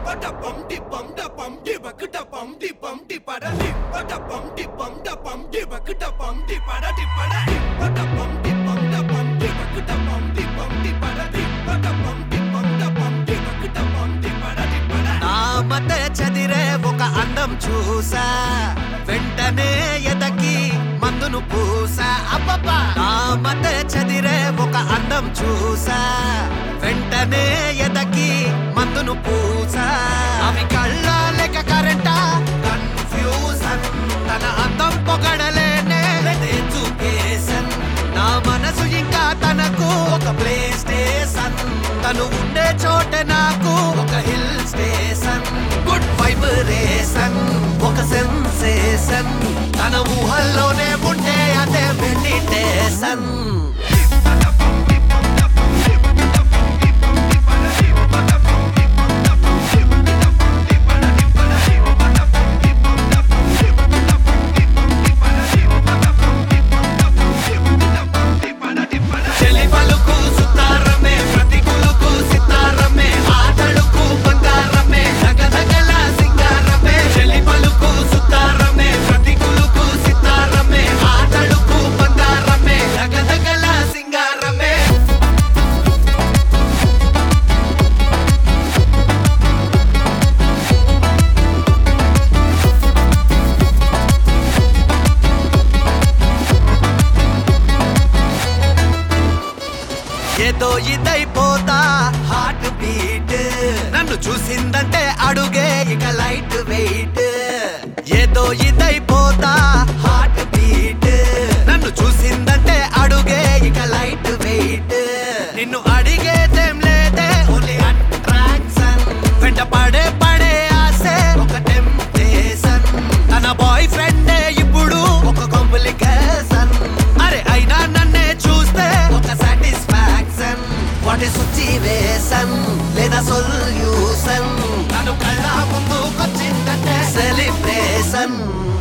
మత చదిరే ఒక అందం చూసా వెంటనే ఎదకి మందును పూసా అబ్బబ్బా నా మత చదిరే ఒక అందం చూసా వెంటనే ఎదకి మందును పూసా అవి కళ్ళ లేక కరెంటా కన్ఫ్యూజన్ తన అందం పొగడలేనే ఎడ్యుకేషన్ నా మనసు ఇంకా తనకు ఒక ప్లే స్టేషన్ తను ఉండే చోట నాకు ఒక హిల్ స్టేషన్ గుడ్ వైబ్రేషన్ ఒక సెన్సేషన్ తన ఊహల్లోనే ఉంటే అదే మెడిటేషన్ ఏదో ఇదైపోతా హార్ట్ బీట్ నన్ను చూసిందంటే అడుగే ఇక లైట్ వెయిట్ ఏదో ఇదైపోతా హార్ట్ బీట్ నన్ను చూసిందంటే అడుగే ఇక లైట్ వెయిట్ నిన్ను అడిగేదేం లేదే ఓన్లీ అట్రాక్షన్ వెంట పడే ఆసే ఒక టెంప్టేషన్ తన బాయ్ ఫ్రెండే ఇప్పుడు ఒక కాంప్లికేషన్ అరే అయినా నన్నే చూస్తే ఒక సాటిస్ఫాక్షన్ వాట్ ఇస్ సిచ్యువేషన్ లేదా సొల్యూషన్ నన్ను కళ్ళ ముందుకొచ్చిందంటే సెలిబ్రేషన్